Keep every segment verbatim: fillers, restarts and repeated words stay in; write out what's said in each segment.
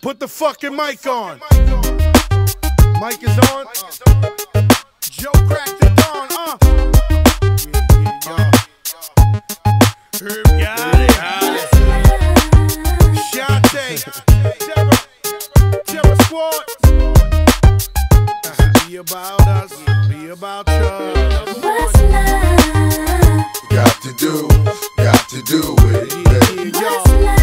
Put the fucking mic on. Mic is on. Joe cracked the dawn, uh. Herb got it. Shante, Terror, Terror Squad. Be about us, be about us. What's love? Got to do, got to do with it. What's love?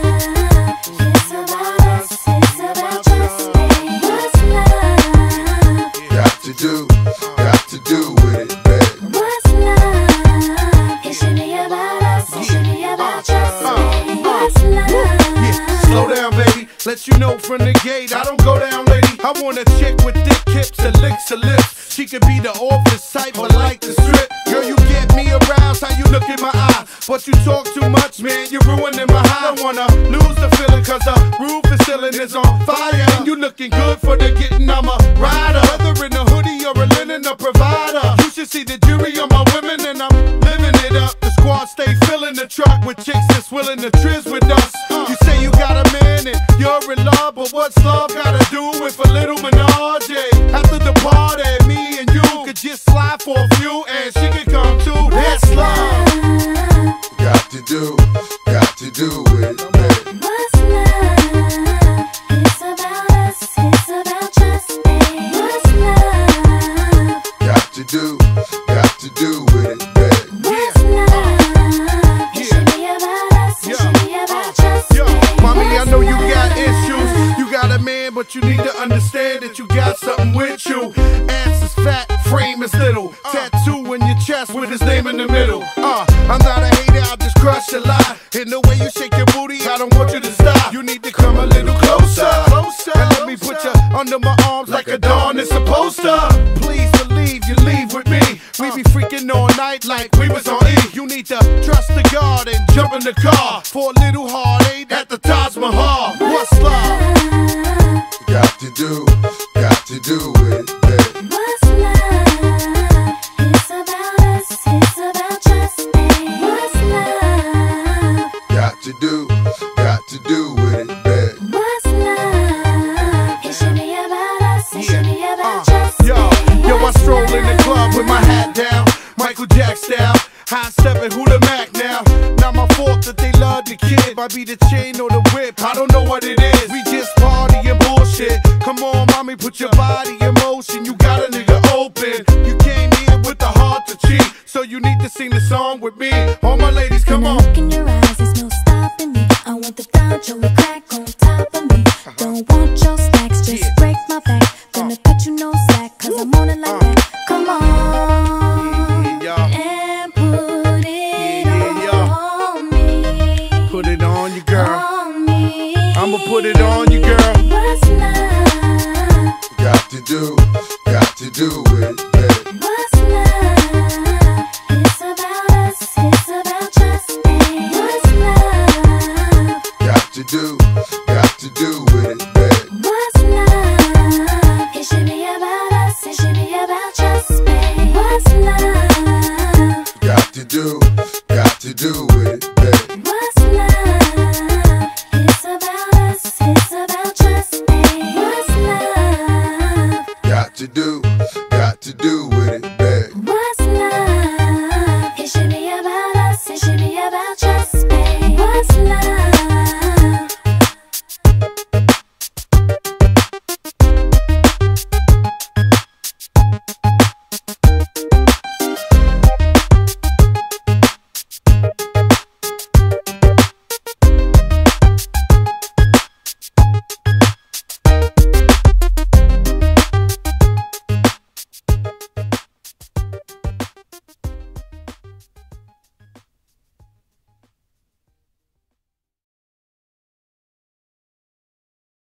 It's about us, it's about just me. What's love? Got to do, got to do with it, babe. What's love? It should be about us, it should be about just me. What's love? Yeah, slow down, baby. Let you know from the gate, I don't go down, lady. I want a chick with thick hips that licks her lips. She could be the office type, but like the strip. Girl, you get me aroused, how you look in my eye. But you talk too much, man, you're ruining my high. I don't wanna lose the feeling, cause the roof is ceiling is on fire. And you looking good for the getting, I'm a rider. Whether in a hoodie or a linen, a provider. You should see the jury on my women, and I'm living it up. The squad stay filling the truck with chicks that's willing to trizz with us. You say you got a man and you're in love, but what's love gotta do with a little menage? After the party, me and you could just slide for a few, and she could come too. That's love. Got to do, got to do with it, babe. What's love? It's about us, it's about just me. What's love? Got to do, got to do with it, babe. What's love? It should be about us, it should be about just Yo, me. mommy, I know you got issues. You got a man, but you need to understand that you got something with you. Ass is fat, frame is little. Tattoo in your chest with his name in the middle. Uh, I'm not a hater, I'll just crush a lie. In the way you shake your booty, I don't want you to stop. You need to come a little closer, closer. And let me put you under my arms like a dawn is supposed to. Please believe you leave with me. We be freaking all night like we was on E. You need to trust the God and jump in the car for a little heartache at the Taj Mahal. What's love? Got to do, got to do with it, babe. What's love? It's about us, it's about just me. What's love? Got to do, got to do with it, babe. What's love? It should be about us, it should be about just Yo, me. yo, I stroll in the club with my hat down, Michael Jack style. High stepping, who the Mac now? Not my fault that they love the kid. Might be the chain or the whip, I don't know what it is. We just party and bullshit. Come on, mommy, put your body in motion. You got a nigga open. You came here with the heart to cheat, so you need to sing the song with me. All my ladies, come When I on. look in your eyes, there's no stopping me. I want the Donjo with crack on top of me. Don't want your stacks, just Yeah. break my back. Gonna cut you no slack, cause I'm on it like that. Come on, Yeah, and put it Yeah, yeah. on me. put it on you, girl. On me. I'ma put it on you, girl. What's love? Got to do, got to do with it, babe. What's